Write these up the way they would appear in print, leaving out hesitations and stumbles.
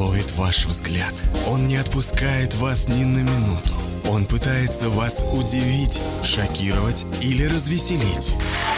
ловит ваш взгляд. Он не отпускает вас ни на минуту. Он пытается вас удивить, шокировать или развеселить.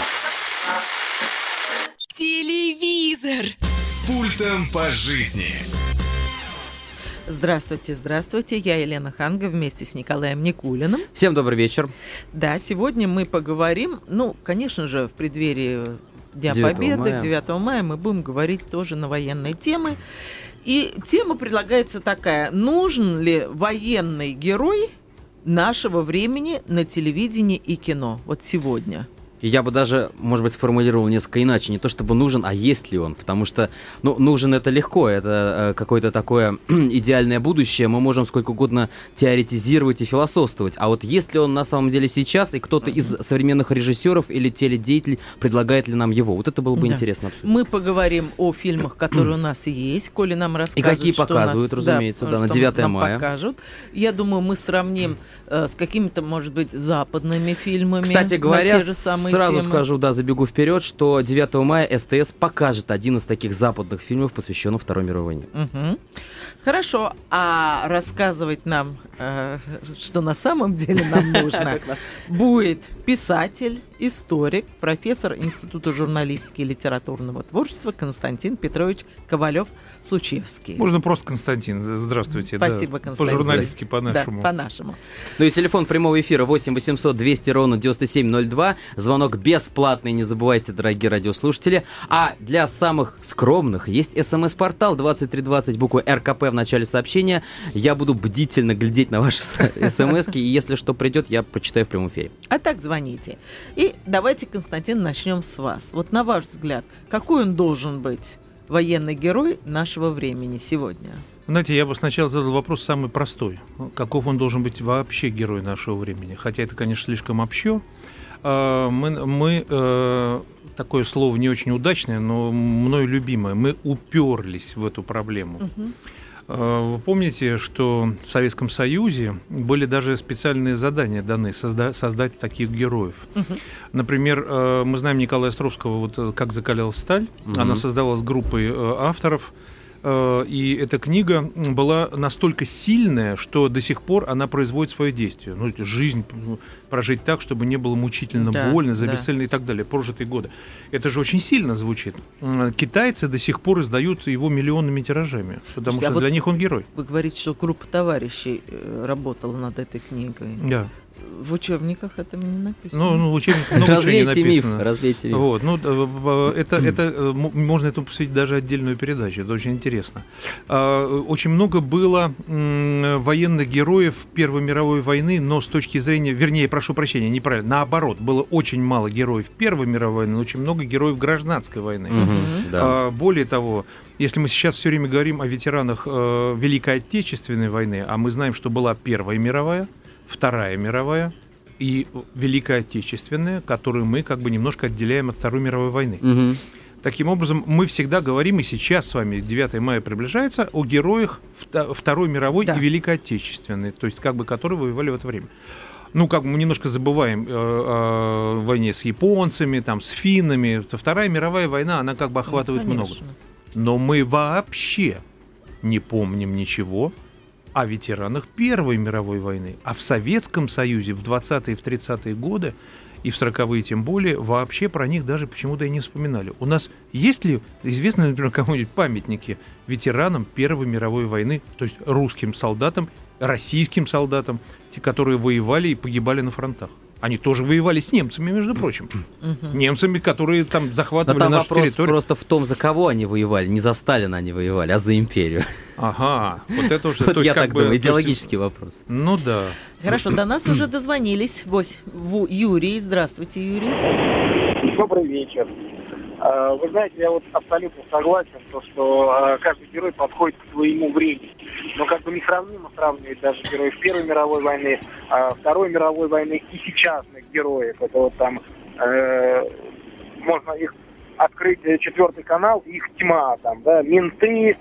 Телевизор. С пультом по жизни. Здравствуйте, здравствуйте. Я Елена Ханга вместе с Николаем Никулиным. Всем добрый вечер. Да, сегодня мы поговорим, конечно же, в преддверии Дня Победы, 9 мая, мы будем говорить тоже на военные темы. И тема предлагается такая: нужен ли военный герой нашего времени на телевидении и кино? Вот сегодня. И я бы даже, может быть, сформулировал несколько иначе. Не то чтобы нужен, а есть ли он. Потому что, нужен это легко. Это какое-то такое идеальное будущее. Мы можем сколько угодно теоретизировать и философствовать. А вот есть ли он на самом деле сейчас, и кто-то из современных режиссеров или теледеятелей предлагает ли нам его? Вот это было бы интересно обсудить. Мы поговорим о фильмах, которые у нас есть. Коли нам расскажут, и какие показывают, разумеется, на 9 мая. Покажут. Я думаю, мы сравним с какими-то, может быть, западными фильмами. Кстати говоря, те же самые сразу темы. скажу, забегу вперед, что 9 мая СТС покажет один из таких западных фильмов, посвященных Второй мировой войне. Угу. Хорошо, а рассказывать нам, что на самом деле нам нужно, будет писатель, историк, профессор Института журналистики и литературного творчества Константин Петрович Ковалев-Случевский. Можно просто Константин. Здравствуйте. Спасибо, Константин. По-журналистски, по-нашему. Да, по-нашему. Ну и телефон прямого эфира 8 800 200 ровно 9702. Звонок бесплатный, не забывайте, дорогие радиослушатели. А для самых скромных есть СМС-портал 2320, буква РКП в начале сообщения. Я буду бдительно глядеть на ваши СМСки, и если что придет, я прочитаю в прямом эфире. А так звоните. И давайте, Константин, начнем с вас. Вот на ваш взгляд, какой он должен быть, военный герой нашего времени сегодня? Знаете, я бы сначала задал вопрос самый простой. Каков он должен быть вообще герой нашего времени? Хотя это, конечно, слишком общо. Мы такое слово не очень удачное, но мною любимое. Мы уперлись в эту проблему. Вы помните, что в Советском Союзе были даже специальные задания даны создать таких героев. Например, мы знаем Николая Островского, вот «Как закалялась сталь». Она создавалась группой авторов. И эта книга была настолько сильная, что до сих пор она производит свое действие. Жизнь прожить так, чтобы не было мучительно больно, за бесцельно и так далее, прожитые годы. Это же очень сильно звучит. Китайцы до сих пор издают его миллионными тиражами, потому что для них он герой. Вы говорите, что группа товарищей работала над этой книгой. Да. В учебниках это не написано. В учебниках много чего не написано. Развейте миф. Можно этому посвятить даже отдельную передачу. Это очень интересно. Очень много было военных героев Первой мировой войны, но с точки зрения, прошу прощения, неправильно, наоборот, было очень мало героев Первой мировой войны, но очень много героев гражданской войны. Более того, если мы сейчас все время говорим о ветеранах Великой Отечественной войны, а мы знаем, что была Первая мировая, Вторая мировая и Великая Отечественная, которую мы немножко отделяем от Второй мировой войны. Таким образом, мы всегда говорим, и сейчас с вами 9 мая приближается, о героях Второй мировой и Великой Отечественной, то есть которые воевали в это время. Мы немножко забываем о войне с японцами, с финнами. Вторая мировая война, она охватывает много. Но мы вообще не помним ничего о ветеранах Первой мировой войны. А в Советском Союзе в 20-е, в 30-е годы, и в 40-е тем более, вообще про них даже почему-то и не вспоминали. У нас есть ли, известны, например, кому-нибудь памятники ветеранам Первой мировой войны, то есть русским солдатам, российским солдатам, те, которые воевали и погибали на фронтах? Они тоже воевали с немцами, между прочим. Немцами, которые захватывали нашу территорию. Просто в том, за кого они воевали. Не за Сталина они воевали, а за империю. Ага, вот это уже... Вот я так думаю, идеологический вопрос. Ну да. Хорошо, до нас уже дозвонились. Юрий, здравствуйте, Юрий. Добрый вечер. Вы знаете, я абсолютно согласен, что каждый герой подходит к своему времени. Но несравнимо сравнивать даже героев Первой мировой войны, Второй мировой войны и сейчасных героев. Это можно их открыть 4-й канал, их тьма, менты,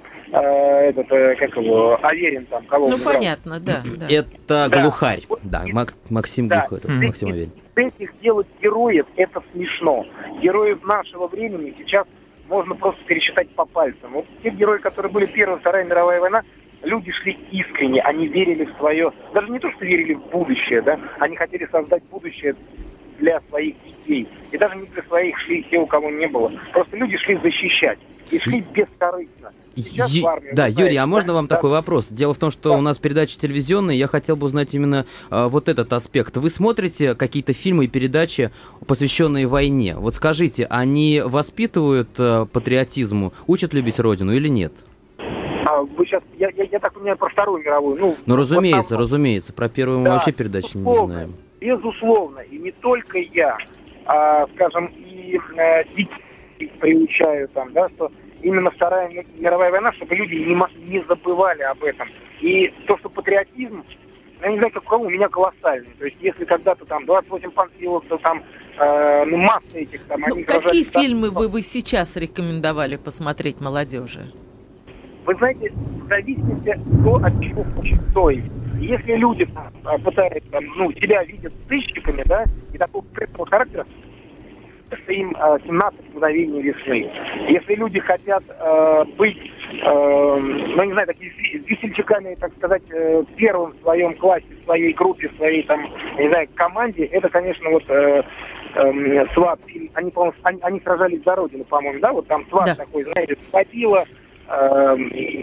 Аверин кого понятно, да. Это Глухарь, Максим Глухарь, Максим Аверин. Этих делать героев, это смешно. Героев нашего времени сейчас можно просто пересчитать по пальцам. Вот те герои, которые были Первая, Вторая мировая война, люди шли искренне, они верили в свое, даже не то, что верили в будущее, да, они хотели создать будущее для своих детей. И даже не для своих шли те, у кого не было. Просто люди шли защищать. И шли бескорыстно. Да, Юрий, а можно вам такой вопрос? Дело в том, что у нас передача телевизионная, я хотел бы узнать именно вот этот аспект. Вы смотрите какие-то фильмы и передачи, посвященные войне? Вот скажите, они воспитывают патриотизму, учат любить Родину или нет? Вы сейчас, я так понимаю, про Вторую мировую. Ну, разумеется, разумеется. Про Первую мы вообще передачи не знаем. Безусловно. И не только я, скажем, и детей приучаю там, да, что именно Вторая мировая война, чтобы люди не забывали об этом. И то, что патриотизм, я не знаю, как у кого, у меня колоссальный. То есть, если когда-то там 28 панфиловцев, там, масса этих там... Ну, какие фильмы вы бы сейчас рекомендовали посмотреть молодежи? Вы знаете, в зависимости от чего хочет стоить. Если люди пытаются, себя видят сыщиками, да, и такого прямого характера, это им 17 мгновений весны. Если люди хотят быть, не знаю, такими весельчаками, так сказать, первым в своем классе, в своей группе, в своей, там, не знаю, команде, это, конечно, вот «Сват». Они, по-моему, они сражались за Родину, по-моему, да, вот там «Сват» такой, знаете, «Спасибо». Там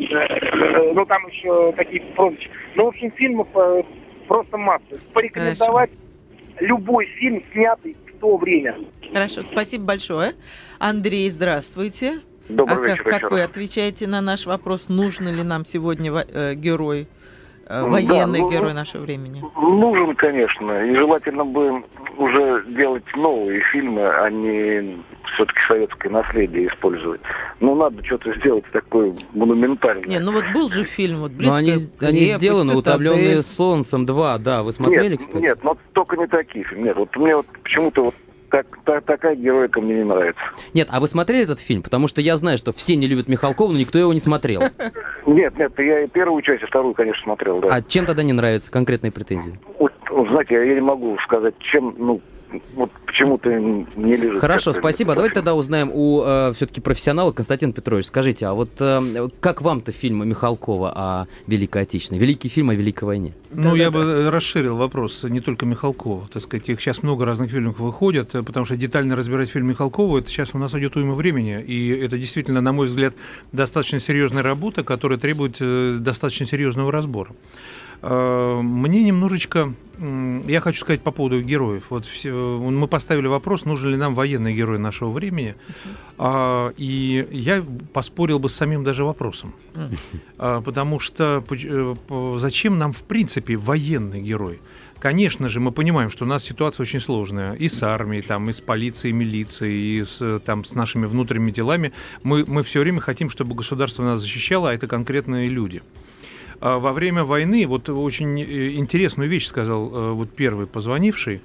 еще такие прозвища. В общем, фильмов просто масса. Порекомендовать любой фильм, снятый в то время. Хорошо, спасибо большое. Андрей, здравствуйте. Добрый вечер. Как вы отвечаете на наш вопрос, нужен ли нам сегодня герой, военный герой нашего времени? Нужен, конечно. И желательно бы уже делать новые фильмы, а не все-таки советское наследие использовать. Надо что-то сделать такое монументальное. Вот был же фильм «Близкая крепость», они сделаны, «Утомленные солнцем 2», да, вы смотрели, кстати? Нет, только не такие фильмы. Нет, мне почему-то такая героика мне не нравится. Нет, а вы смотрели этот фильм? Потому что я знаю, что все не любят Михалкова, но никто его не смотрел. Нет, я и первую часть, и вторую, конечно, смотрел, да. А чем тогда не нравятся? Конкретные претензии? Знаете, я не могу сказать, чем, почему-то не лежит. Хорошо, спасибо. Давайте тогда узнаем у все-таки профессионала. Константин Петрович, скажите, а вот как вам-то фильм Михалкова о Великой Отечественной? Великий фильм о Великой войне? Я бы расширил вопрос, не только Михалкова. Так сказать, их сейчас много разных фильмов выходят, потому что детально разбирать фильм Михалкова, это сейчас у нас идет уйма времени, и это действительно, на мой взгляд, достаточно серьезная работа, которая требует достаточно серьезного разбора. Мне немножечко, я хочу сказать по поводу героев. Мы поставили вопрос, нужен ли нам военный герой нашего времени, и я поспорил бы с самим даже вопросом. Потому что зачем нам, в принципе, военный герой? Конечно же, мы понимаем, что у нас ситуация очень сложная. И с армией, и с полицией, милицией, и с нашими внутренними делами. Мы все время хотим, чтобы государство нас защищало, а это конкретные люди. Во время войны, очень интересную вещь сказал первый позвонивший,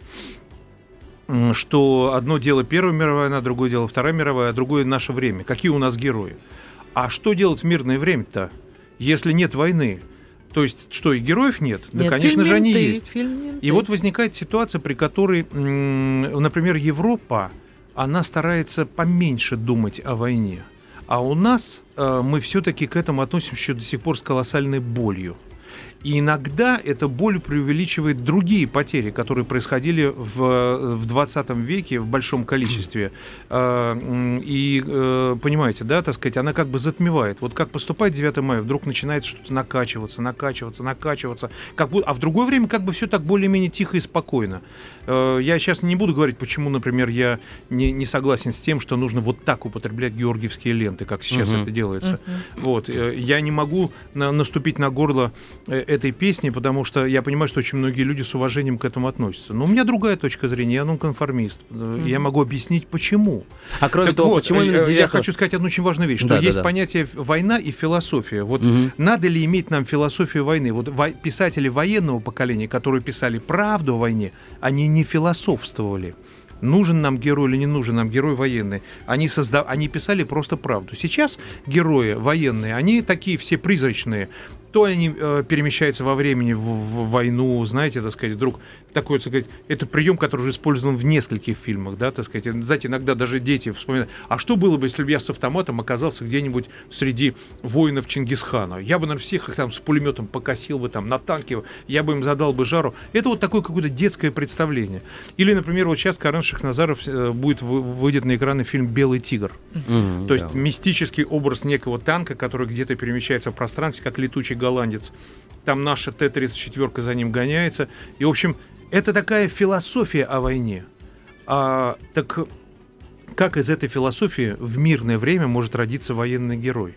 что одно дело Первая мировая война, другое дело Вторая мировая, а другое наше время. Какие у нас герои? А что делать в мирное время-то, если нет войны? То есть, что, и героев нет? Да, конечно же, они есть. И возникает ситуация, при которой, например, Европа, она старается поменьше думать о войне. А у нас мы все-таки к этому относимся еще до сих пор с колоссальной болью. И иногда эта боль преувеличивает другие потери, которые происходили в 20 веке в большом количестве. И, понимаете, да, так сказать, она как бы затмевает. Вот как поступает 9 мая, вдруг начинает что-то накачиваться. А в другое время как бы все так более-менее тихо и спокойно. Я сейчас не буду говорить, почему, например, я не согласен с тем, что нужно вот так употреблять георгиевские ленты, как сейчас это делается. Я не могу наступить на горло этой песни, потому что я понимаю, что очень многие люди с уважением к этому относятся. Но у меня другая точка зрения, я нонконформист. Я могу объяснить, почему. А кроме того, почему именно 9? Я хочу сказать одну очень важную вещь, что есть понятие война и философия. Надо ли иметь нам философию войны? Писатели военного поколения, которые писали правду о войне, они не философствовали. Нужен нам герой или не нужен нам герой военный. Они писали просто правду. Сейчас герои военные, они такие все призрачные. То они перемещаются во времени в войну, знаете, так сказать, вдруг такой, так сказать, это прием, который уже использован в нескольких фильмах, да, так сказать. Знаете, иногда даже дети вспоминают, а что было бы, если бы я с автоматом оказался где-нибудь среди воинов Чингисхана? Я бы, наверное, всех их там с пулеметом покосил бы, там, на танке, я бы им задал бы жару. Это вот такое какое-то детское представление. Или, например, вот сейчас Карен Шахназаров выйдет на экраны фильм «Белый тигр». То есть мистический образ некого танка, который где-то перемещается в пространстве, как летучий голландец. Там наша Т-34 за ним гоняется. И, в общем, это такая философия о войне. Так как из этой философии в мирное время может родиться военный герой?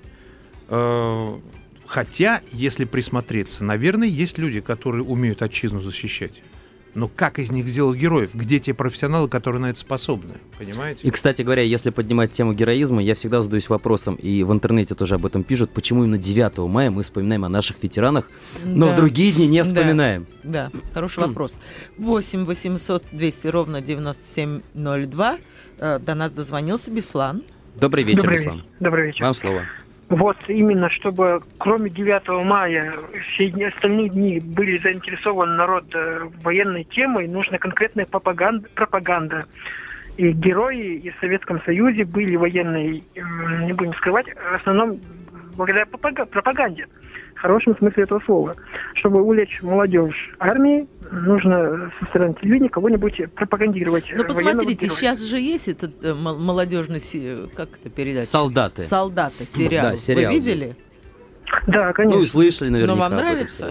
Хотя, если присмотреться, наверное, есть люди, которые умеют отчизну защищать. Но как из них сделать героев? Где те профессионалы, которые на это способны? Понимаете? И, кстати говоря, если поднимать тему героизма, я всегда задаюсь вопросом, и в интернете тоже об этом пишут, почему именно 9 мая мы вспоминаем о наших ветеранах, но в другие дни не вспоминаем. Да, хороший вопрос. 8 800 200 ровно 9702. До нас дозвонился Беслан. Добрый вечер, Беслан. Добрый вечер. Вам слово. Вот именно, чтобы кроме 9 мая все остальные дни были заинтересован народ военной темой, нужна конкретная пропаганда. И герои и в Советском Союзе были военные, не будем скрывать, в основном благодаря пропаганде, в хорошем смысле этого слова. Чтобы увлечь молодежь армии, нужно со стороны телевидения кого-нибудь пропагандировать. Ну, посмотрите, сейчас же есть этот молодежный, как это передача? Солдаты. Солдаты, сериал. Да, сериал. Вы видели? Да, конечно. Ну, и слышали наверняка. Но вам нравится?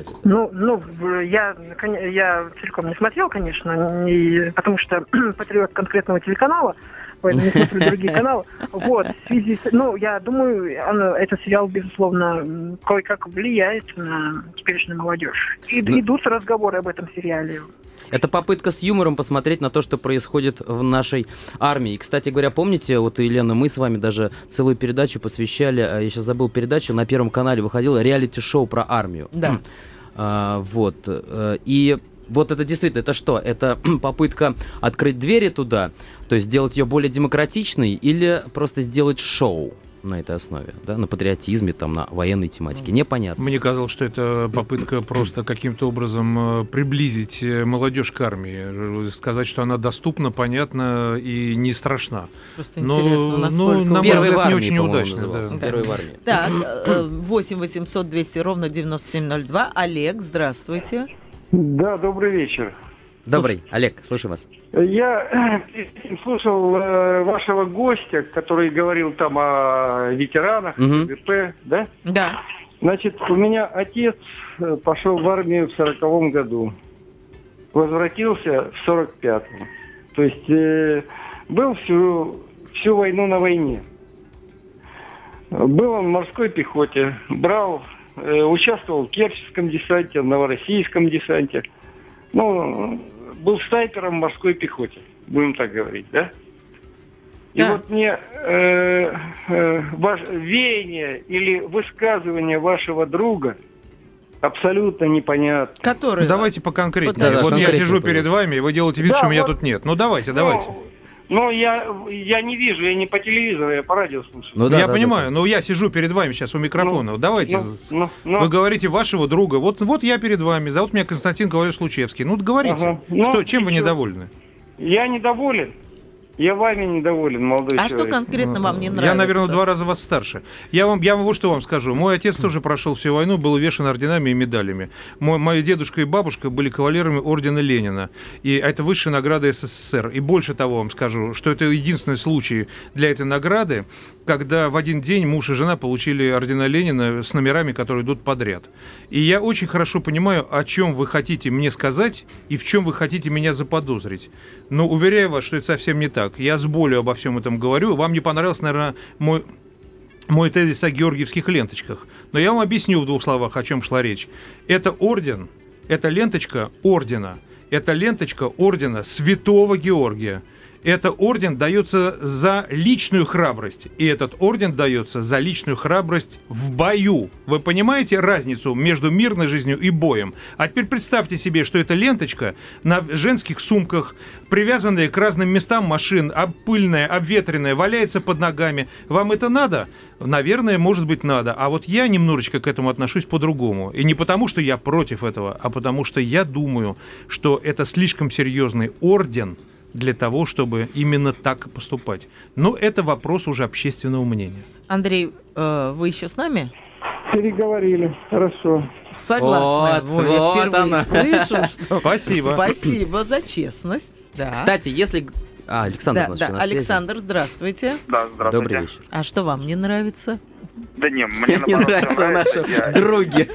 Я целиком не смотрел, конечно, потому что патриот конкретного телеканала, поэтому не смотрю другие каналы. Вот, в связи с... я думаю, этот сериал, безусловно, кое-как влияет на теперешнюю молодежь. Идут разговоры об этом сериале. Это попытка с юмором посмотреть на то, что происходит в нашей армии. И, кстати говоря, помните, вот, Елена, мы с вами даже целую передачу посвящали, я сейчас забыл передачу, на Первом канале выходило реалити-шоу про армию. Да. И вот это действительно, это что? Это попытка открыть двери туда, то есть сделать ее более демократичной, или просто сделать шоу на этой основе, да, на патриотизме, там, на военной тематике, непонятно. Мне казалось, что это попытка просто каким-то образом приблизить молодежь к армии, сказать, что она доступна, понятна и не страшна. Просто интересно, насколько... на мой взгляд, не очень удачно. Да. Первый в армии. Так, 8 800 200 ровно 9702. Олег, здравствуйте. Да, добрый вечер. Добрый, Олег, слушаю вас. Я слушал вашего гостя, который говорил там о ветеранах, ВП, да? Да. Значит, у меня отец пошел в армию в 40-м году, возвратился в 45-м. То есть был всю войну на войне. Был он в морской пехоте, участвовал в Керченском десанте, в Новороссийском десанте. Был снайпером в морской пехоте, будем так говорить, да? И вот мне веяние или высказывание вашего друга абсолютно непонятно. Который? Давайте поконкретнее. Да, вот я сижу конечно. перед вами, и вы делаете вид, что меня тут нет. Ну, давайте. Но я не вижу, я не по телевизору, я по радио слушаю. Я понимаю, но я сижу перед вами сейчас у микрофона. Давайте. Вы говорите вашего друга. Вот я перед вами. Зовут меня Константин Ковалев Случевский. Ну, говорите. Чем вы недовольны? Я недоволен. Я вами недоволен, молодой человек. А что конкретно вам не нравится? Я, наверное, в 2 раза вас старше. Я вам вот что вам скажу. Мой отец тоже прошел всю войну, был увешан орденами и медалями. Мои дедушка и бабушка были кавалерами ордена Ленина. И это высшая награда СССР. И больше того вам скажу, что это единственный случай для этой награды, когда в один день муж и жена получили ордена Ленина с номерами, которые идут подряд. И я очень хорошо понимаю, о чем вы хотите мне сказать и в чем вы хотите меня заподозрить. Но уверяю вас, что это совсем не так. Я с болью обо всем этом говорю. Вам не понравился, наверное, мой тезис о георгиевских ленточках. Но я вам объясню в 2 словах, о чем шла речь. Это орден, это ленточка ордена. Это ленточка ордена Святого Георгия. Это орден дается за личную храбрость. И этот орден дается за личную храбрость в бою. Вы понимаете разницу между мирной жизнью и боем? А теперь представьте себе, что эта ленточка на женских сумках, привязанная к разным местам машин, пыльная, обветренная, валяется под ногами. Вам это надо? Наверное, может быть, надо. А вот я немножечко к этому отношусь по-другому. И не потому, что я против этого, а потому, что я думаю, что это слишком серьезный орден для того, чтобы именно так поступать. Но это вопрос уже общественного мнения. Андрей, вы еще с нами? Переговорили. Хорошо. Согласна. Я впервые слышу, что... Спасибо. Спасибо за честность. Да. Кстати, если... Александр да. Александр, здравствуйте. Да, здравствуйте. Добрый вечер. А что вам не нравится? Да не, мне не нравятся наши други.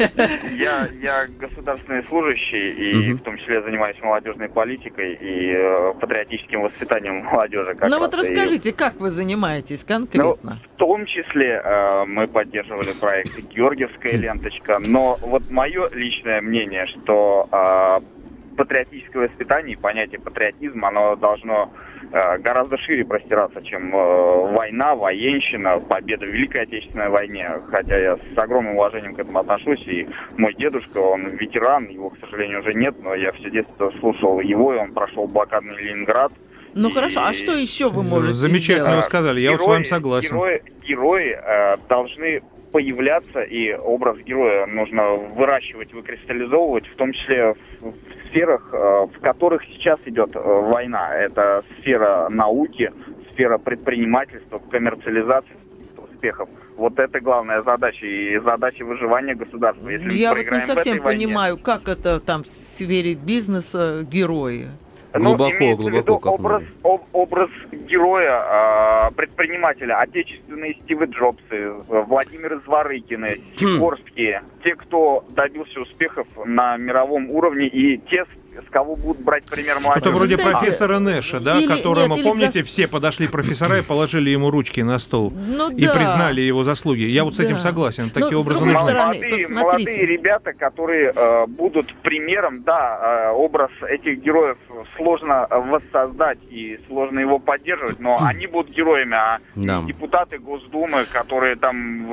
Я государственный служащий, и в том числе занимаюсь молодежной политикой и патриотическим воспитанием молодежи. Ну вот расскажите, как вы занимаетесь конкретно? В том числе мы поддерживали проект «Георгиевская ленточка», но вот мое личное мнение, что патриотическое воспитание и понятие патриотизма, оно должно гораздо шире простираться, чем война, военщина, победа в Великой Отечественной войне. Хотя я с огромным уважением к этому отношусь. И мой дедушка, он ветеран, его, к сожалению, уже нет, но я все детство слушал его, и он прошел блокадный Ленинград. Ну хорошо, а что еще вы можете Замечательно сделать? вы сказали, я вот с вами согласен. Герои должны появляться, и образ героя нужно выращивать, выкристаллизовывать, в том числе в сферах, в которых сейчас идет война. Это сфера науки, сфера предпринимательства, коммерциализации успехов. Вот это главная задача и задача выживания государства. Если я вот не совсем понимаю, как это там в сфере бизнеса герои. Глубоко. Образ героя, предпринимателя, отечественные Стивы Джобсы, Владимир Зворыкины, Сикорские, те, кто добился успехов на мировом уровне, и те, с кого будут брать пример молодежи. Что-то вроде профессора Нэша, да, которому, помните, все подошли профессора и положили ему ручки на стол и признали его заслуги. Я вот с этим согласен. Такие образы нужны. Молодые ребята, которые будут примером, да, образ этих героев сложно воссоздать и сложно его поддерживать, но они будут героями, а депутаты Госдумы, которые там...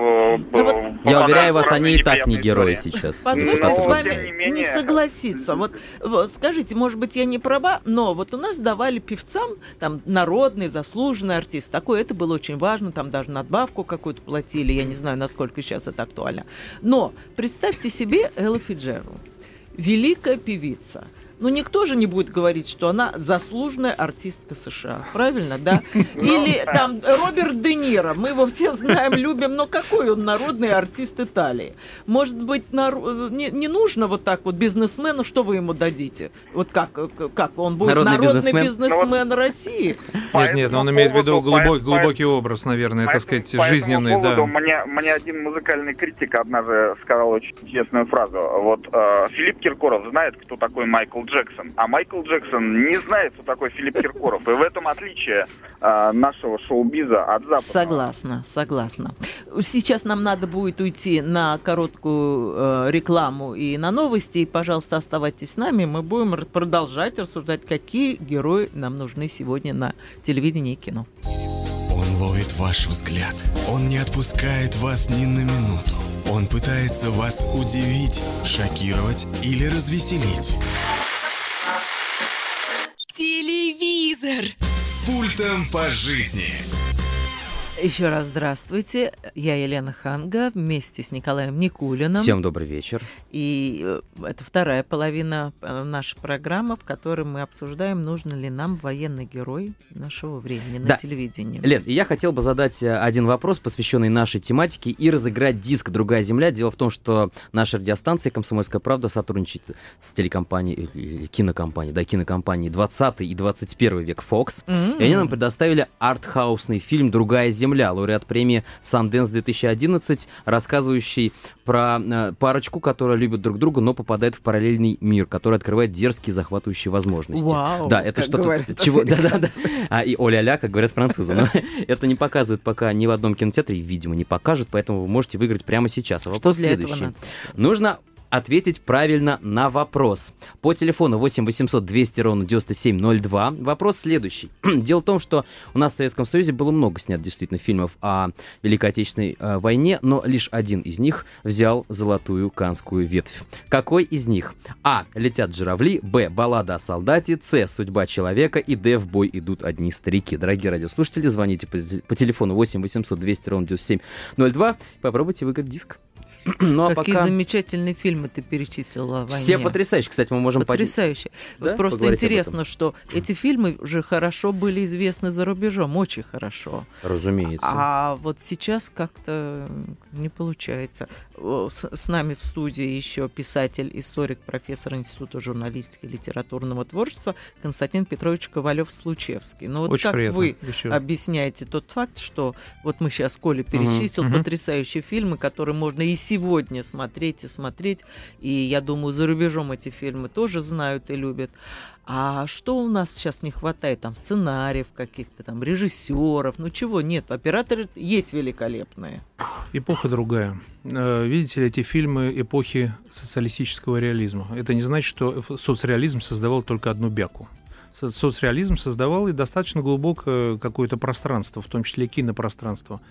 Я уверяю вас, они и так не герои сейчас. Позвольте с вами не согласиться. Вот скажите, может быть, я не права, но вот у нас давали певцам, там, народный, заслуженный артист, такой, это было очень важно, там даже надбавку какую-то платили, я не знаю, насколько сейчас это актуально. Но представьте себе Элла Фицджеральд, великая певица. Ну, никто же не будет говорить, что она заслуженная артистка США. Правильно, да? Или там Роберт Де Ниро. Мы его все знаем, любим, но какой он народный артист Италии? Может быть, не нужно вот так вот бизнесмену, что вы ему дадите? Вот как он будет народный бизнесмен России? Нет, он имеет в виду глубокий образ, наверное, так сказать, жизненный. Да. Мне один музыкальный критик однажды сказал очень честную фразу. Вот Филипп Киркоров знает, кто такой Майкл Джексон, а Майкл Джексон не знает, кто такой Филипп Киркоров. И в этом отличие нашего шоу-биза от западного. Согласна. Сейчас нам надо будет уйти на короткую рекламу и на новости. И, пожалуйста, оставайтесь с нами. Мы будем продолжать рассуждать, какие герои нам нужны сегодня на телевидении и кино. Он ловит ваш взгляд. Он не отпускает вас ни на минуту. Он пытается вас удивить, шокировать или развеселить. Телевизор. С пультом по жизни. Еще раз здравствуйте. Я Елена Ханга вместе с Николаем Никулиным. Всем добрый вечер. И это вторая половина нашей программы, в которой мы обсуждаем, нужен ли нам военный герой нашего времени на телевидении. Лен, я хотел бы задать один вопрос, посвященный нашей тематике, и разыграть диск «Другая земля». Дело в том, что наша радиостанция «Комсомольская правда» сотрудничает с телекомпанией, или кинокомпанией 20 и 21 век Fox. И они нам предоставили артхаусный фильм «Другая земля», лауреат премии Sundance 2011, рассказывающий про парочку, которая любит друг друга, но попадает в параллельный мир, который открывает дерзкие, захватывающие возможности. Вау, да, это что-то... И о-ля-ля, как говорят французы. Но это не показывают пока ни в одном кинотеатре, и, видимо, не покажут, поэтому вы можете выиграть прямо сейчас. А вопрос следующий. Нужно ответить правильно на вопрос. По телефону 8 800 200 ровно 9702. Вопрос следующий. Дело в том, что у нас в Советском Союзе было много снято действительно фильмов о Великой Отечественной войне, но лишь один из них взял золотую канскую ветвь. Какой из них? А. «Летят журавли», Б. «Баллада о солдате», С. «Судьба человека» и Д. «В бой идут одни старики». Дорогие радиослушатели, звоните по телефону 8 800 200 ровно 9702. Попробуйте выиграть диск. Ну, а какие пока... замечательные фильмы ты перечислила о войне. Все потрясающие, кстати, мы можем... Потрясающе. Да? Вот просто интересно, что эти фильмы уже хорошо были известны за рубежом, очень хорошо. Разумеется. А вот сейчас как-то не получается. С нами в студии еще писатель, историк, профессор Института журналистики и литературного творчества Константин Петрович Ковалев-Случевский. Но вот очень как приятно. Вы объясняете тот факт, что вот мы сейчас Коля перечислил потрясающие фильмы, которые можно и сегодня смотреть и смотреть. И я думаю, за рубежом эти фильмы тоже знают и любят. А что у нас сейчас не хватает? Там сценариев каких-то, там режиссеров. Ну чего нет? Операторы есть великолепные. Эпоха другая. Видите ли, эти фильмы эпохи социалистического реализма. Это не значит, что соцреализм создавал только одну бяку. Соцреализм создавал и достаточно глубокое какое-то пространство, в том числе кинопространство.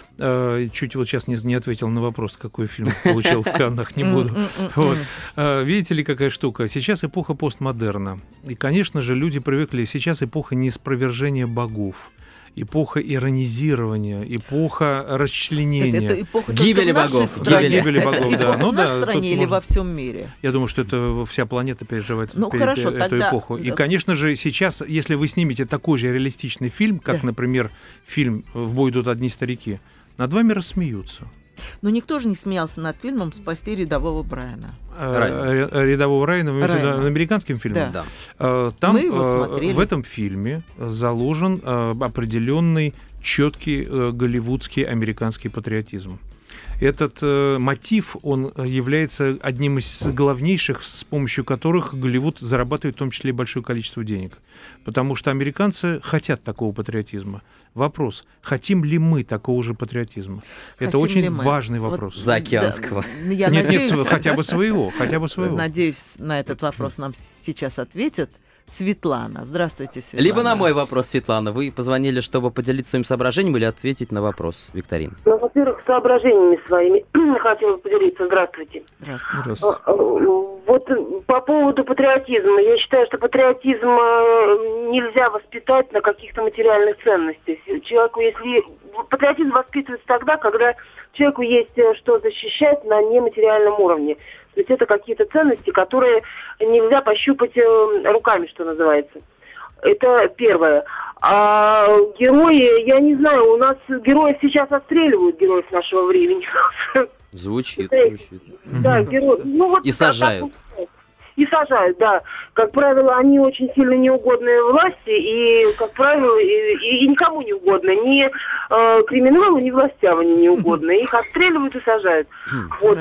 Чуть вот сейчас не ответил на вопрос, какой фильм получил в Каннах, не буду. Вот. Видите ли, какая штука? Сейчас эпоха постмодерна. И, конечно же, люди привыкли... Сейчас эпоха неспровержения богов. Эпоха иронизирования, эпоха расчленения. Это эпоха гибели богов. Да, гибели богов, да. Ну, в нашей стране или во всем мире? Я думаю, что это вся планета переживает эту эпоху. И, конечно же, сейчас, если вы снимете такой же реалистичный фильм, как, например, фильм «В бой идут одни старики», над вами рассмеются. Но никто же не смеялся над фильмом «Спасти рядового Брайана». Рядового Райана, вы имеете в виду американским фильмом? Да. Там мы его смотрели. В этом фильме заложен определенный четкий голливудский американский патриотизм. Этот мотив, он является одним из главнейших, с помощью которых Голливуд зарабатывает в том числе и большое количество денег. Потому что американцы хотят такого патриотизма. Вопрос, хотим ли мы такого же патриотизма? Это очень важный вопрос. Вот, заокеанского. Да, нет, хотя бы своего. Надеюсь, на этот вопрос нам сейчас ответят. Светлана. Здравствуйте, Светлана. Либо на мой вопрос, Светлана. Вы позвонили, чтобы поделиться своим соображением или ответить на вопрос, Викторина? Ну, во-первых, соображениями своими хотела поделиться. Здравствуйте. Здравствуйте. Вот по поводу патриотизма. Я считаю, что патриотизм нельзя воспитать на каких-то материальных ценностях. Человеку, если... Патриотизм воспитывается тогда, когда человеку есть что защищать на нематериальном уровне. То есть это какие-то ценности, которые нельзя пощупать руками, что называется. Это первое. А герои, я не знаю, у нас героев сейчас отстреливают, героев нашего времени. Звучит. Да, герои. Ну, вот и сажают. И сажают, да. Как правило, они очень сильно неугодные власти, и, как правило, и никому не угодны. Ни криминалу, ни властям они не угодны. Их отстреливают и сажают. Вот.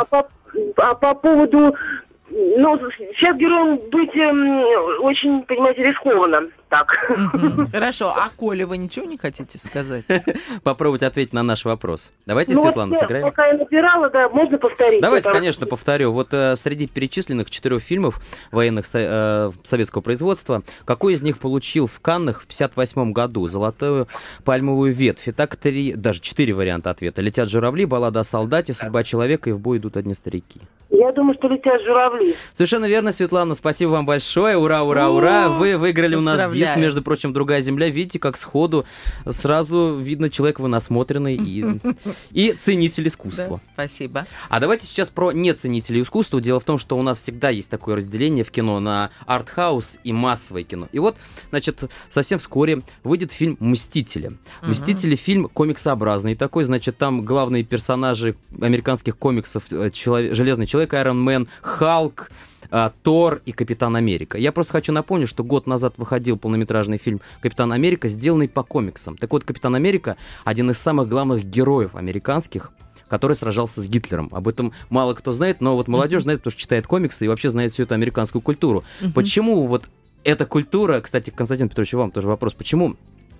А по поводу... Ну, сейчас героем быть очень, понимаете, рискованно. Так. Хорошо. А Коля, вы ничего не хотите сказать? Попробуйте ответить на наш вопрос. Давайте, Светлана, сыграем. Пока я набирала, да, можно повторить? Давайте, конечно, повторю. Вот среди перечисленных 4 фильмов военных советского производства, какой из них получил в Каннах в 1958 году золотую пальмовую ветвь? Итак, 4 варианта ответа. «Летят журавли», «Баллада о солдате», «Судьба человека» и «В бой идут одни старики». Я думаю, что «Летят журавли». Совершенно верно, Светлана. Спасибо вам большое. Ура, ура, ура. Вы выиграли у нас диск, между прочим, «Другая земля». Видите, как сходу сразу видно, человек вы насмотренный и ценитель искусства. Да, спасибо. А давайте сейчас про неценителей искусства. Дело в том, что у нас всегда есть такое разделение в кино на артхаус и массовое кино. И вот, значит, совсем вскоре выйдет фильм «Мстители». «Мстители» — фильм комиксообразный такой. Значит, там главные персонажи американских комиксов: Железный человек, Айрон Мэн, Халк, Тор и Капитан Америка. Я просто хочу напомнить, что год назад выходил полнометражный фильм «Капитан Америка», сделанный по комиксам. Так вот, Капитан Америка — один из самых главных героев американских, который сражался с Гитлером. Об этом мало кто знает, но вот молодежь знает, потому что читает комиксы и вообще знает всю эту американскую культуру. Почему вот эта культура, кстати, Константин Петрович, вам тоже вопрос, почему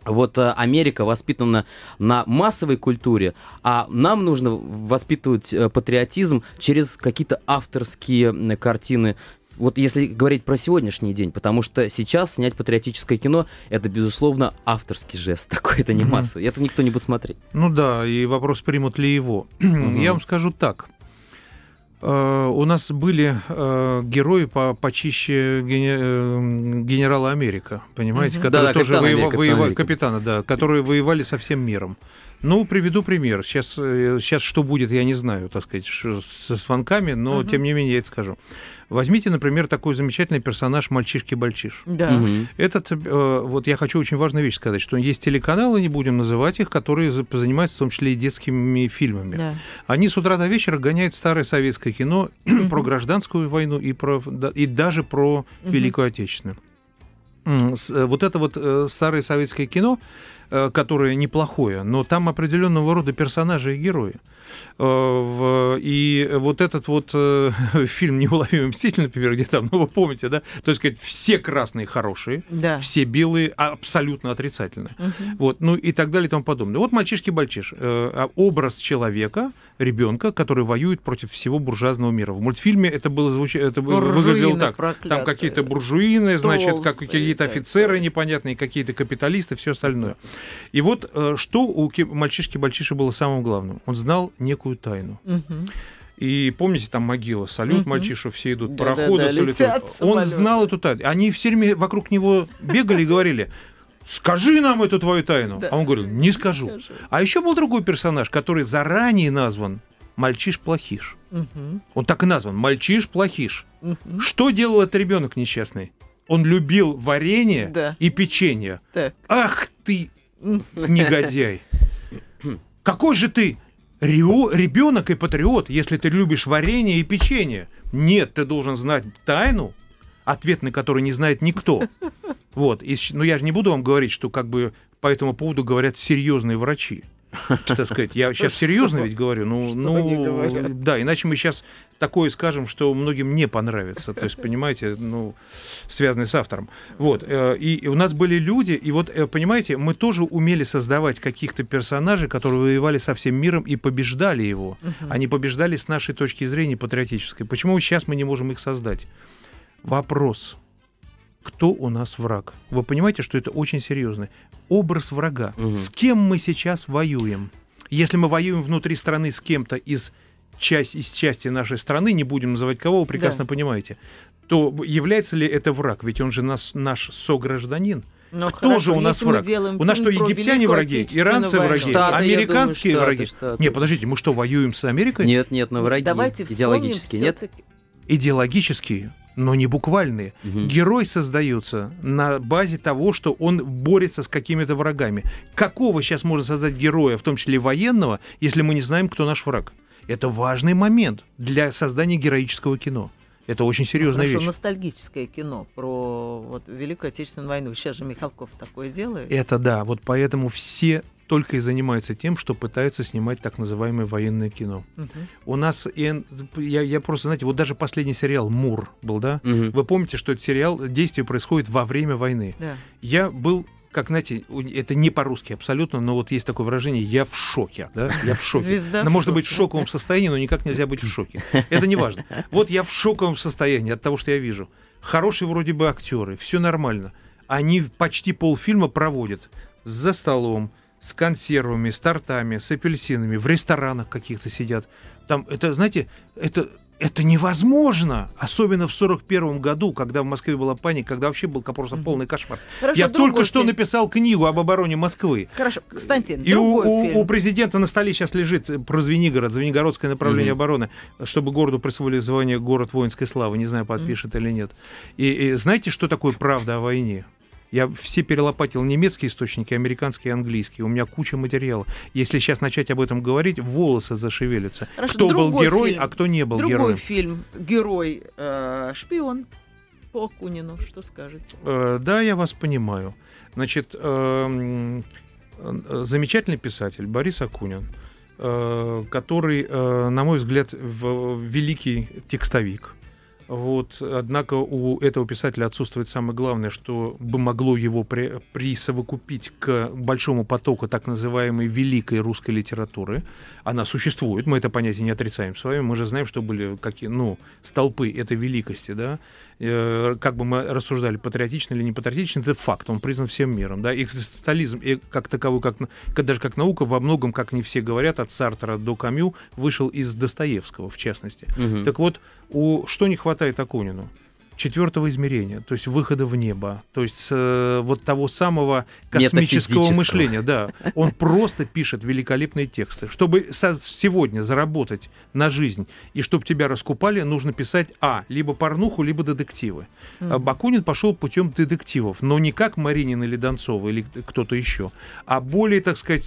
Вот Америка воспитана на массовой культуре, а нам нужно воспитывать патриотизм через какие-то авторские картины. Вот если говорить про сегодняшний день, потому что сейчас снять патриотическое кино — это, безусловно, авторский жест такой, это не массовый, это никто не будет смотреть. Ну да, и вопрос, примут ли его. Я вам скажу так. У нас были герои почище генерала Америка, понимаете, которые тоже воевали, капитана, да, которые воевали со всем миром. Ну, приведу пример. Сейчас что будет, я не знаю, так сказать, со звонками, но тем не менее я это скажу. Возьмите, например, такой замечательный персонаж «Мальчишки-бальчиш». Да. Этот, вот я хочу очень важную вещь сказать, что есть телеканалы, не будем называть их, которые занимаются в том числе и детскими фильмами. Да. Они с утра до вечера гоняют старое советское кино про гражданскую войну и даже про Великую Отечественную. Вот это вот старое советское кино, которое неплохое, но там определенного рода персонажи и герои. И вот этот вот фильм «Неуловимый мститель», например, где там, ну вы помните, да, то есть сказать, все красные хорошие, да. Все белые абсолютно отрицательные. Вот, ну и так далее и тому подобное. Вот «Мальчишки-бальчиш», образ человека, ребенка, который воюет против всего буржуазного мира. В мультфильме это было это выглядело так. Проклятые. Там какие-то буржуины, значит, какие-то офицеры непонятные, какие-то капиталисты, все остальное. И вот что у «Мальчишки-бальчиша» было самым главным? Он знал некую тайну. И помните, там могила, салют мальчишу, все идут, пароходы салютуют. Он знал эту тайну. Они все время вокруг него бегали и говорили: скажи нам эту твою тайну. Да. А он говорил: не скажу. А еще был другой персонаж, который заранее назван Мальчиш-плохиш. Он так и назван, Мальчиш-плохиш. Что делал этот ребенок несчастный? Он любил варенье и печенье. Так. Ах ты, негодяй! Какой же ты ребенок и патриот, если ты любишь варенье и печенье? Нет, ты должен знать тайну, ответ на который не знает никто. Вот. Но я же не буду вам говорить, что как бы по этому поводу говорят серьезные врачи. Так сказать, я сейчас серьезно ведь говорю, да, иначе мы сейчас такое скажем, что многим не понравится, то есть, понимаете, связанный с автором. Вот, и у нас были люди, и вот, понимаете, мы тоже умели создавать каких-то персонажей, которые воевали со всем миром и побеждали его. Они побеждали с нашей точки зрения патриотической. Почему сейчас мы не можем их создать? Вопрос. Кто у нас враг? Вы понимаете, что это очень серьезно. Образ врага. С кем мы сейчас воюем? Если мы воюем внутри страны с кем-то из части нашей страны, не будем называть кого, вы прекрасно понимаете, то является ли это враг? Ведь он же наш согражданин. Но кто хорошо, же у нас враг? У нас что, египтяне враги, иранцы враги, американские враги? Не, подождите, мы что, воюем с Америкой? Нет, но враги. Давайте идеологические, нет? Идеологические, но не буквальные. Герой создается на базе того, что он борется с какими-то врагами. Какого сейчас можно создать героя, в том числе военного, если мы не знаем, кто наш враг? Это важный момент для создания героического кино. Это очень серьезная вещь. Ностальгическое кино про Великую Отечественную войну. Сейчас же Михалков такое делает. Это да, вот поэтому все только и занимаются тем, что пытаются снимать так называемое военное кино. У нас, я просто, знаете, вот даже последний сериал «Мур» был, да? Вы помните, что этот сериал, действие происходит во время войны. Да. Я был, как, знаете, это не по-русски абсолютно, но вот есть такое выражение: я в шоке, да? Я в шоке. Звезда можно быть в шоковом состоянии, но никак нельзя быть в шоке. Это не важно. Вот я в шоковом состоянии от того, что я вижу. Хорошие вроде бы актеры, все нормально. Они почти полфильма проводят за столом, с консервами, с тортами, с апельсинами, в ресторанах каких-то сидят. Там, это, знаете, это невозможно. Особенно в 1941 году, когда в Москве была паника, когда вообще был просто полный кошмар. Хорошо, я только что написал книгу об обороне Москвы. Хорошо, кстати, и у президента на столе сейчас лежит про Звенигород, Звенигородское направление обороны, чтобы городу присвоили звание «Город воинской славы». Не знаю, подпишет или нет. И знаете, что такое правда о войне? Я все перелопатил немецкие источники, американские и английские. У меня куча материала. Если сейчас начать об этом говорить, волосы зашевелятся. Хорошо, кто был герой, а кто не был героем. Другой фильм «Герой. Шпион» по Акунину. Что скажете? Да, я вас понимаю. Значит, замечательный писатель Борис Акунин, который, на мой взгляд, великий текстовик. Вот, однако у этого писателя отсутствует самое главное, что бы могло его присовокупить к большому потоку так называемой великой русской литературы. Она существует, мы это понятие не отрицаем с вами, мы же знаем, что были столпы этой великости, да. Как бы мы рассуждали, патриотично или не патриотично, это факт, он признан всем миром, да. Экзистенциализм как таковой, даже как наука, во многом, как не все говорят, от Сартра до Камю, вышел из Достоевского, в частности. Угу. Так вот, что не хватает Акунину? Четвертого измерения, то есть выхода в небо, то есть вот того самого космического мышления. Да. Он просто пишет великолепные тексты. Чтобы сегодня заработать на жизнь и чтобы тебя раскупали, нужно писать либо порнуху, либо детективы. Акунин пошел путем детективов, но не как Маринин или Донцова или кто-то еще, а более, так сказать,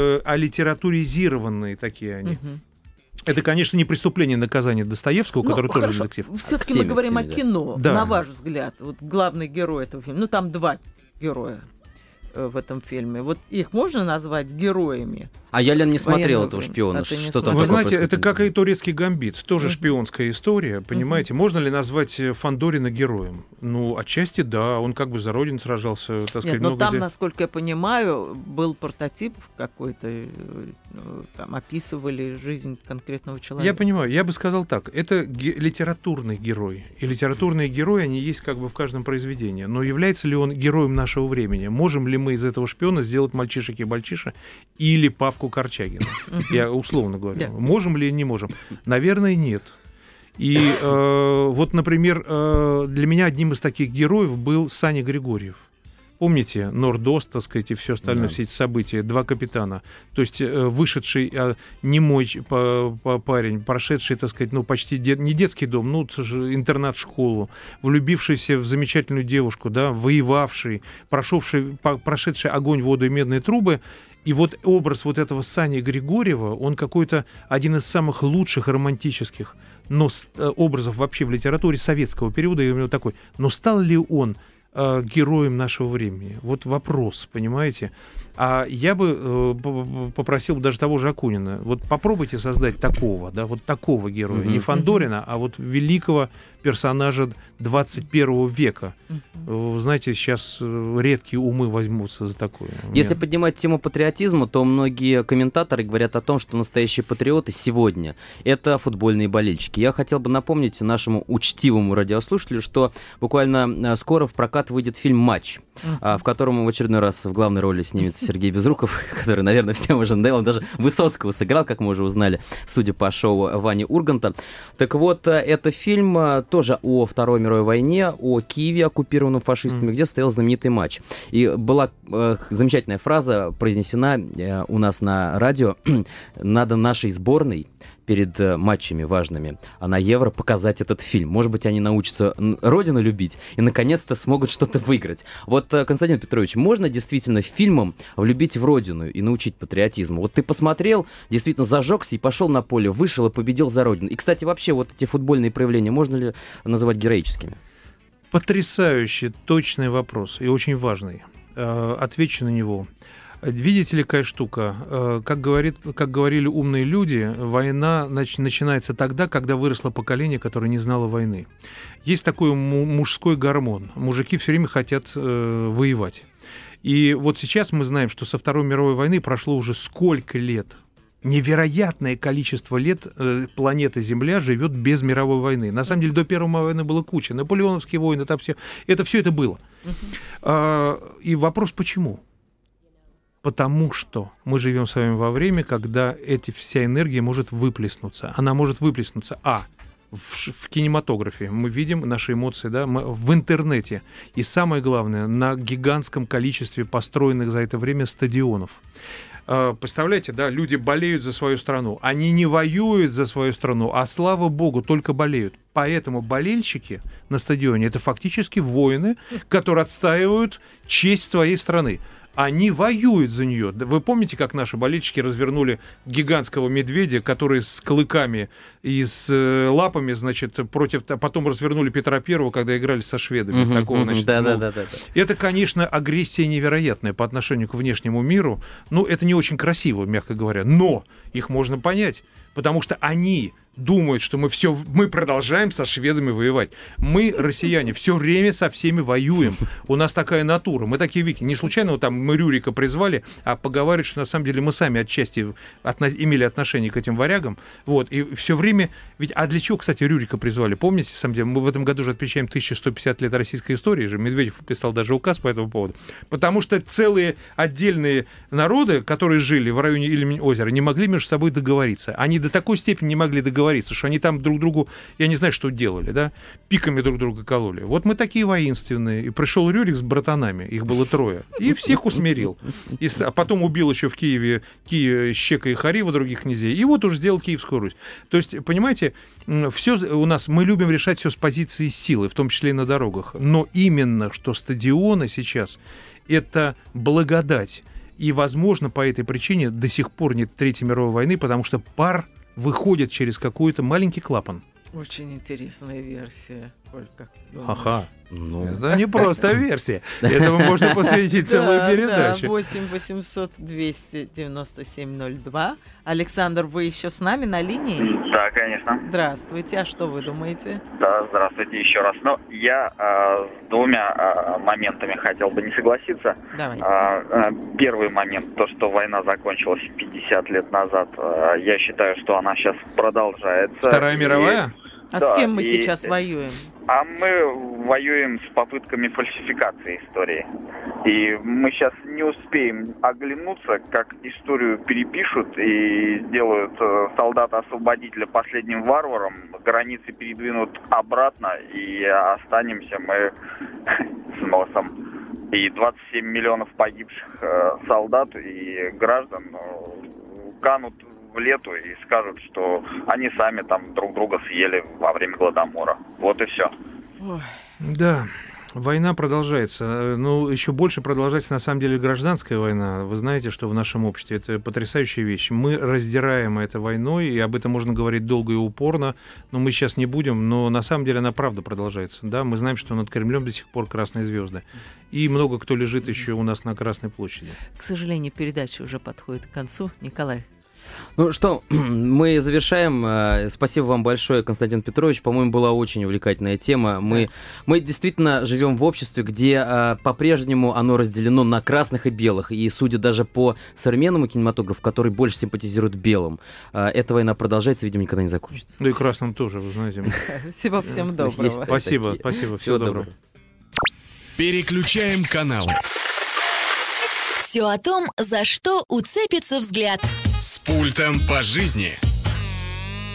алитературизированные такие они. Это, конечно, не преступление наказания Достоевского, который тоже детектив. Все-таки мы говорим о кино. Да. На ваш взгляд, вот главный герой этого фильма, там два героя в этом фильме. Вот их можно назвать героями? А я, Лен, не смотрел этого «Шпиона». Что там? Вы знаете, это как и «Турецкий гамбит». Тоже шпионская история, понимаете? Можно ли назвать Фандорина героем? Ну, отчасти да. Он как бы за родину сражался, так сказать. Нет, но там, насколько я понимаю, был прототип какой-то, там описывали жизнь конкретного человека. Я понимаю. Я бы сказал так. Это литературный герой. И литературные герои, они есть как бы в каждом произведении. Но является ли он героем нашего времени? Можем ли мы из этого шпиона сделать мальчишек-бальчиша или Павку Корчагина? Я условно говорю. Можем ли, не можем? Наверное, нет. И вот, например, для меня одним из таких героев был Саня Григорьев. Помните, Нордост, так сказать, и все остальное, все эти события, «Два капитана». То есть вышедший немой парень, прошедший, так сказать, почти не детский дом, интернат-школу, влюбившийся в замечательную девушку, да, воевавший, прошедший огонь, воду и медные трубы. И вот образ вот этого Сани Григорьева, он какой-то один из самых лучших романтических образов вообще в литературе советского периода, именно такой. Но стал ли он героем нашего времени? Вот вопрос, понимаете? А я бы попросил даже того же Акунина, вот попробуйте создать такого, да, вот такого героя, не Фандорина, а вот великого персонажа 21 века. Вы знаете, сейчас редкие умы возьмутся за такое. Если поднимать тему патриотизма, то многие комментаторы говорят о том, что настоящие патриоты сегодня — это футбольные болельщики. Я хотел бы напомнить нашему учтивому радиослушателю, что буквально скоро в прокат выйдет фильм «Матч», в котором в очередной раз в главной роли снимется Сергей Безруков, который, наверное, всем уже надоел. Он даже Высоцкого сыграл, как мы уже узнали, судя по шоу Вани Урганта. Так вот, это фильм тоже о Второй мировой войне, о Киеве, оккупированном фашистами, где стоял знаменитый матч. И была замечательная фраза произнесена у нас на радио: «Надо нашей сборной перед матчами важными, а на Евро показать этот фильм. Может быть, они научатся родину любить и, наконец-то, смогут что-то выиграть». Вот, Константин Петрович, можно действительно фильмом влюбить в родину и научить патриотизму? Вот ты посмотрел, действительно зажегся и пошел на поле, вышел и победил за родину. И, кстати, вообще вот эти футбольные проявления можно ли называть героическими? Потрясающий, точный вопрос и очень важный. Отвечу на него. Видите ли, какая штука? Как говорили умные люди, война начинается тогда, когда выросло поколение, которое не знало войны. Есть такой мужской гормон. Мужики все время хотят воевать. И вот сейчас мы знаем, что со Второй мировой войны прошло уже сколько лет. Невероятное количество лет планета Земля живет без мировой войны. На самом деле до Первой мировой войны было куча. Наполеоновские войны, там все это было. И вопрос почему? Потому что мы живем с вами во время, когда вся энергия может выплеснуться. Она может выплеснуться, в кинематографе мы видим наши эмоции, да, в интернете. И самое главное, на гигантском количестве построенных за это время стадионов. Представляете, да, люди болеют за свою страну. Они не воюют за свою страну, а, слава богу, только болеют. Поэтому болельщики на стадионе — это фактически воины, которые отстаивают честь своей страны. Они воюют за нее. Вы помните, как наши болельщики развернули гигантского медведя, который с клыками и с лапами, значит, потом развернули Петра Первого, когда играли со шведами. Да. Это, конечно, агрессия невероятная по отношению к внешнему миру. Это не очень красиво, мягко говоря. Но их можно понять, потому что они думают, что мы продолжаем со шведами воевать. Мы, россияне, все время со всеми воюем. У нас такая натура. Мы такие викинги. Не случайно вот там мы Рюрика призвали, а поговаривают, что на самом деле мы сами отчасти имели отношение к этим варягам. Вот. И все время... А для чего, кстати, Рюрика призвали? Помните, на самом деле, мы в этом году же отмечаем 1150 лет российской истории же. Медведев подписал даже указ по этому поводу. Потому что целые отдельные народы, которые жили в районе Ильмень-озера, не могли между собой договориться. Они до такой степени не могли договориться, что они там друг другу, я не знаю, что делали, да, пиками друг друга кололи. Вот мы такие воинственные. И пришел Рюрик с братанами, их было 3, и всех усмирил. А потом убил еще в Киеве Щека и Харива, других князей, и вот уже сделал Киевскую Русь. То есть, понимаете, все у нас, мы любим решать все с позиции силы, в том числе и на дорогах. Но именно, что стадионы сейчас — это благодать. И, возможно, по этой причине до сих пор нет Третьей мировой войны, потому что пар выходит через какой-то маленький клапан. Очень интересная версия, Коль, как ты думаешь? Ага. Ну, это не просто версия. Этому можно посвятить целую передачу. Да, 8 800 297 02. Александр, вы еще с нами на линии? Да, конечно. Здравствуйте, а что вы думаете? Да, здравствуйте еще раз. Но я с 2 моментами хотел бы не согласиться. Давайте. Первый момент, то, что война закончилась 50 лет назад, я считаю, что она сейчас продолжается. Вторая мировая? А да, с кем мы сейчас воюем? А мы воюем с попытками фальсификации истории. И мы сейчас не успеем оглянуться, как историю перепишут и сделают солдата-освободителя последним варваром, границы передвинут обратно, и останемся мы с носом. И 27 миллионов погибших солдат и граждан канут в лету и скажут, что они сами там друг друга съели во время Гладомора. Вот и все. Да, война продолжается. Ну, еще больше продолжается, на самом деле, гражданская война. Вы знаете, что в нашем обществе это потрясающая вещь. Мы раздираем это войной, и об этом можно говорить долго и упорно, но мы сейчас не будем. Но на самом деле она правда продолжается. Да, мы знаем, что над Кремлем до сих пор красные звезды. И много кто лежит еще у нас на Красной площади. К сожалению, передача уже подходит к концу. Николай. Ну что, мы завершаем. Спасибо вам большое, Константин Петрович. По-моему, была очень увлекательная тема. Мы действительно живем в обществе, где по-прежнему оно разделено на красных и белых. И судя даже по современному кинематографу, который больше симпатизирует белым, эта война продолжается, видимо, никогда не закончится. Ну и красным тоже, вы знаете. Спасибо, всем доброго. Спасибо, всего доброго. Переключаем каналы. Все о том, за что уцепится взгляд. С пультом по жизни.